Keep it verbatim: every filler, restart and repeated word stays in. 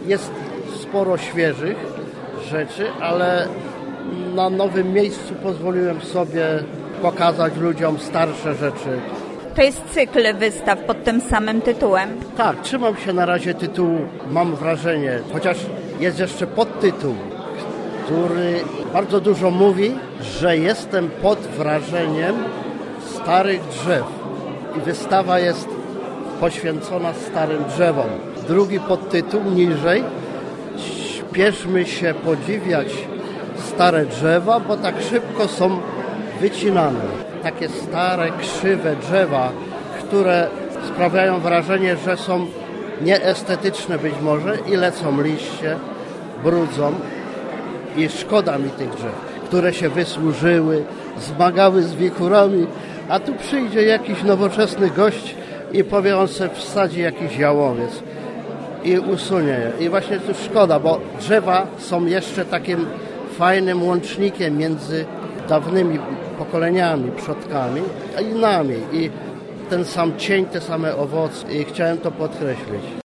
jest sporo świeżych rzeczy, ale na nowym miejscu pozwoliłem sobie pokazać ludziom starsze rzeczy. To jest cykl wystaw pod tym samym tytułem? Tak, trzymam się na razie tytułu, mam wrażenie, chociaż jest jeszcze podtytuł, który bardzo dużo mówi, że jestem pod wrażeniem starych drzew. I wystawa jest poświęcona starym drzewom. Drugi podtytuł niżej, śpieszmy się podziwiać stare drzewa, bo tak szybko są wycinane. Takie stare, krzywe drzewa, które sprawiają wrażenie, że są nieestetyczne być może i lecą liście, brudzą i szkoda mi tych drzew, które się wysłużyły, zmagały z wichurami, a tu przyjdzie jakiś nowoczesny gość i powie, on se wsadzi jakiś jałowiec i usunie je. I właśnie tu szkoda, bo drzewa są jeszcze takim fajnym łącznikiem między dawnymi pokoleniami, przodkami i nami. I ten sam cień, te same owoce. I chciałem to podkreślić.